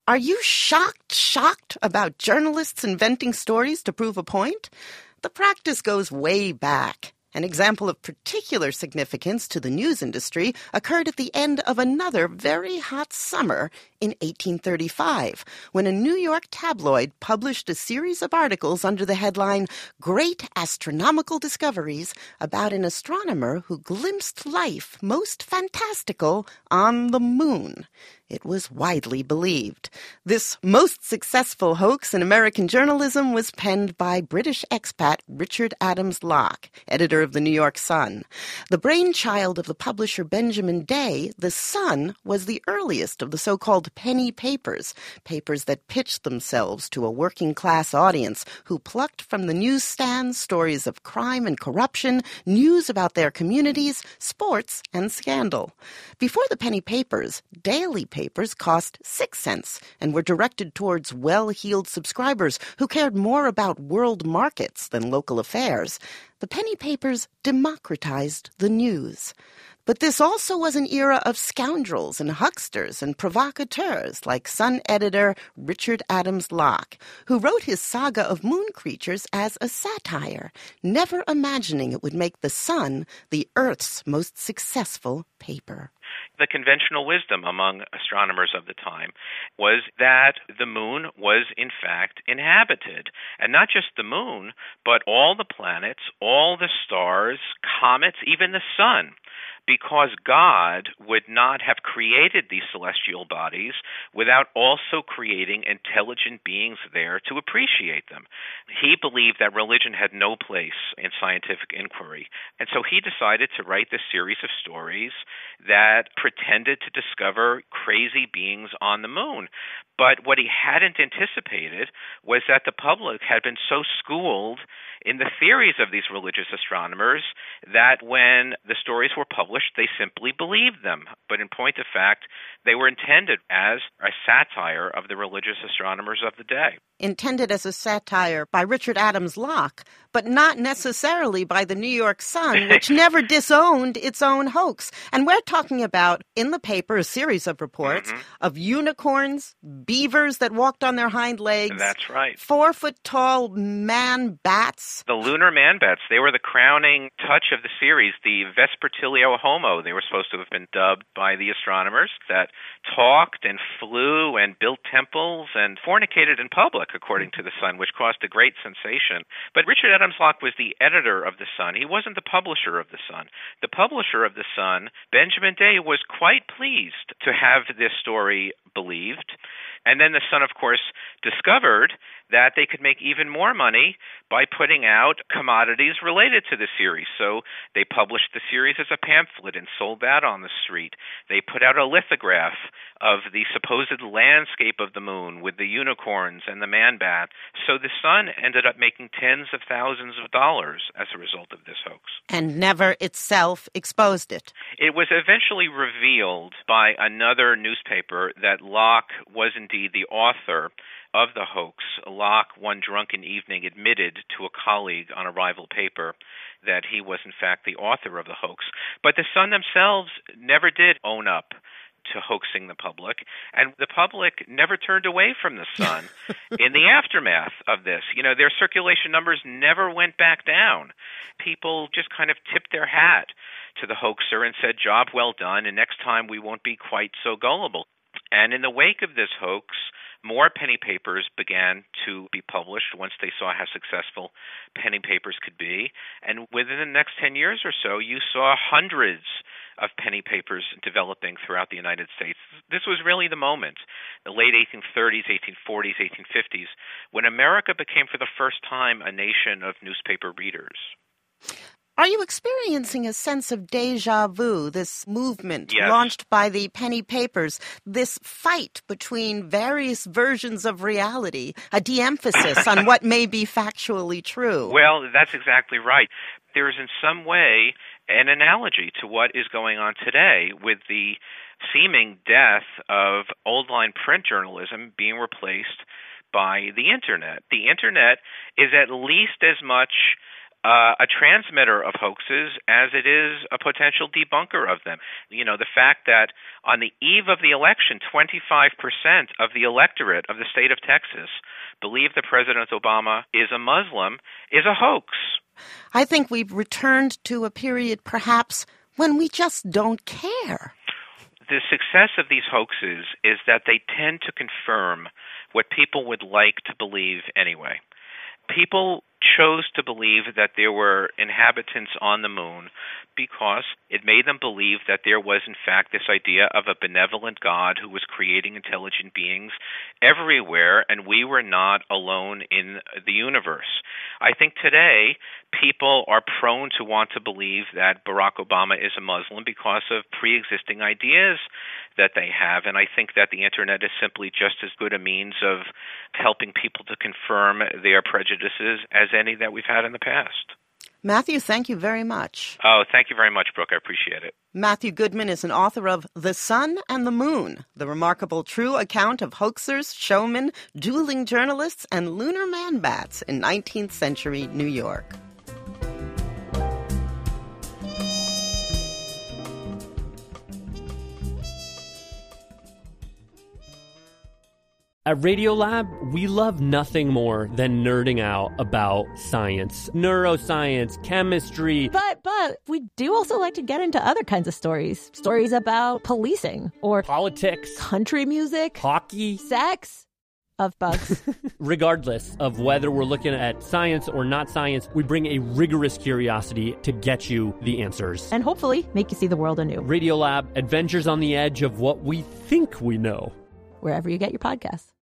Are you shocked about journalists inventing stories to prove a point? The practice goes way back. An example of particular significance to the news industry occurred at the end of another very hot summer in 1835, when a New York tabloid published a series of articles under the headline "Great Astronomical Discoveries" about an astronomer who glimpsed life most fantastical on the moon. It was widely believed. This most successful hoax in American journalism was penned by British expat Richard Adams Locke, editor of the New York Sun. The brainchild of the publisher Benjamin Day, the Sun was the earliest of the so-called penny papers, papers that pitched themselves to a working-class audience who plucked from the newsstands stories of crime and corruption, news about their communities, sports, and scandal. Before the penny papers, daily papers cost 6 cents and were directed towards well-heeled subscribers who cared more about world markets than local affairs. The penny papers democratized the news. But this also was an era of scoundrels and hucksters and provocateurs like Sun editor Richard Adams Locke, who wrote his saga of moon creatures as a satire, never imagining it would make the Sun the Earth's most successful paper. The conventional wisdom among astronomers of the time was that the moon was, in fact, inhabited. And not just the moon, but all the planets, all the stars, comets, even the sun. Because God would not have created these celestial bodies without also creating intelligent beings there to appreciate them. He believed that religion had no place in scientific inquiry. And so he decided to write this series of stories that pretended to discover crazy beings on the moon. But what he hadn't anticipated was that the public had been so schooled in the theories of these religious astronomers that when the stories were published, they simply believed them. But in point of fact, they were intended as a satire of the religious astronomers of the day. Intended as a satire by Richard Adams Locke, but not necessarily by the New York Sun, which never disowned its own hoax. And we're talking about, in the paper, a series of reports of unicorns, beavers that walked on their hind legs. That's right. 4-foot-tall man-bats. The lunar man-bats, they were the crowning touch of the series, the Vespertilio Homo. They were supposed to have been dubbed by the astronomers that talked and flew and built temples and fornicated in public, according to the Sun, which caused a great sensation. But Richard Adams Locke was the editor of the Sun. He wasn't the publisher of the Sun. The publisher of the Sun, Benjamin Day, was quite pleased to have this story believed. And then the Sun, of course, discovered that they could make even more money by putting out commodities related to the series. So they published the series as a pamphlet and sold that on the street. They put out a lithograph of the supposed landscape of the moon with the unicorns and the man-bat. So the Sun ended up making tens of thousands of dollars as a result of this hoax. And never itself exposed it. It was eventually revealed by another newspaper that Locke was indeed the author of the hoax. Locke, one drunken evening, admitted to a colleague on a rival paper that he was, in fact, the author of the hoax. But the Sun themselves never did own up to hoaxing the public, and the public never turned away from the Sun in the aftermath of this. You know, their circulation numbers never went back down. People just kind of tipped their hat to the hoaxer and said, "Job well done, and next time we won't be quite so gullible." And in the wake of this hoax, more penny papers began to be published once they saw how successful penny papers could be. And within the next 10 years or so, you saw hundreds of penny papers developing throughout the United States. This was really the moment, the late 1830s, 1840s, 1850s, when America became for the first time a nation of newspaper readers. Are you experiencing a sense of déjà vu, this movement Yes. launched by the penny papers, this fight between various versions of reality, a de-emphasis on what may be factually true? Well, that's exactly right. There is in some way an analogy to what is going on today with the seeming death of old-line print journalism being replaced by the Internet. The Internet is at least as much a transmitter of hoaxes as it is a potential debunker of them. You know, the fact that on the eve of the election, 25% of the electorate of the state of Texas believe that President Obama is a Muslim is a hoax. I think we've returned to a period perhaps when we just don't care. The success of these hoaxes is that they tend to confirm what people would like to believe anyway. People chose to believe that there were inhabitants on the moon because it made them believe that there was, in fact, this idea of a benevolent God who was creating intelligent beings everywhere, and we were not alone in the universe. I think today people are prone to want to believe that Barack Obama is a Muslim because of pre-existing ideas that they have, and I think that the Internet is simply just as good a means of helping people to confirm their prejudices as any that we've had in the past. Matthew, thank you very much. Oh, thank you very much, Brooke. I appreciate it. Matthew Goodman is an author of The Sun and the Moon, the remarkable true account of hoaxers, showmen, dueling journalists, and lunar man-bats in 19th century New York. At Radiolab, we love nothing more than nerding out about science, neuroscience, chemistry. But we do also like to get into other kinds of stories. Stories about policing or politics, country music, hockey, sex, of bugs. Regardless of whether we're looking at science or not science, we bring a rigorous curiosity to get you the answers. And hopefully make you see the world anew. Radiolab, adventures on the edge of what we think we know. Wherever you get your podcasts.